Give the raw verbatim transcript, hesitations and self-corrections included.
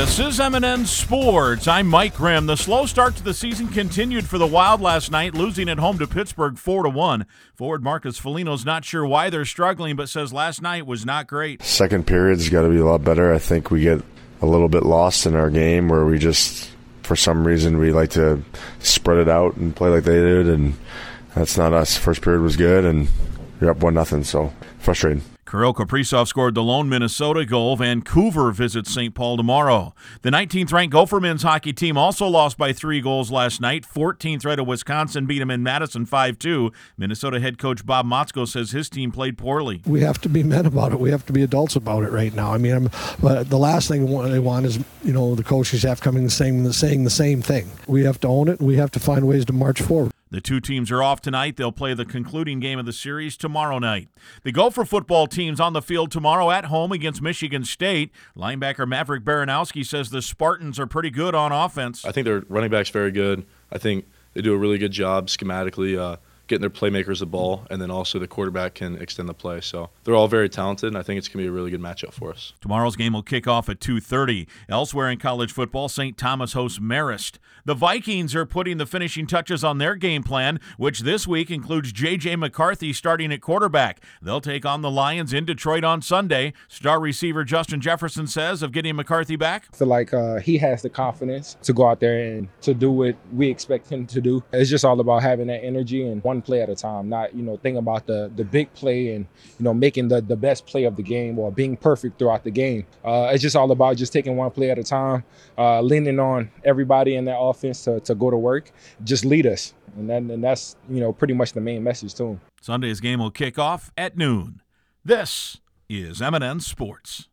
This is M and N Sports. I'm Mike Grimm. The slow start to the season continued for the Wild last night, losing at home to Pittsburgh four to one. Forward Marcus Foligno's not sure why they're struggling, but says last night was not great. Second period's got to be a lot better. I think we get a little bit lost in our game where we just, for some reason, we like to spread it out and play like they did, and that's not us. First period was good, and we're up one nothing, so frustrating. Kirill Kaprizov scored the lone Minnesota goal. Vancouver visits Saint Paul tomorrow. The nineteenth-ranked Gopher men's hockey team also lost by three goals last night. fourteenth right of Wisconsin beat them in Madison five two. Minnesota head coach Bob Motzko says his team played poorly. We have to be men about it. We have to be adults about it right now. I mean, I'm, but the last thing they want is, you know, the coaching staff coming and saying, saying the same thing. We have to own it, and we have to find ways to march forward. The two teams are off tonight. They'll play the concluding game of the series tomorrow night. The Gopher football team's on the field tomorrow at home against Michigan State. Linebacker Maverick Baranowski says the Spartans are pretty good on offense. I think their running back's very good. I think they do a really good job schematically uh, getting their playmakers the ball, and then also the quarterback can extend the play. So they're all very talented, and I think it's going to be a really good matchup for us. Tomorrow's game will kick off at two thirty. Elsewhere in college football, Saint Thomas hosts Marist. The Vikings are putting the finishing touches on their game plan, which this week includes J J. McCarthy starting at quarterback. They'll take on the Lions in Detroit on Sunday. Star receiver Justin Jefferson says of getting McCarthy back, I feel like uh, he has the confidence to go out there and to do what we expect him to do. It's just all about having that energy and one play at a time, not, you know, thinking about the, the big play and, you know, making the, the best play of the game or being perfect throughout the game. Uh, it's just all about just taking one play at a time, uh, leaning on everybody in that offense to, to go to work, just lead us. And, then, and that's, you know, pretty much the main message to him. Sunday's game will kick off at noon. This is M and N Sports.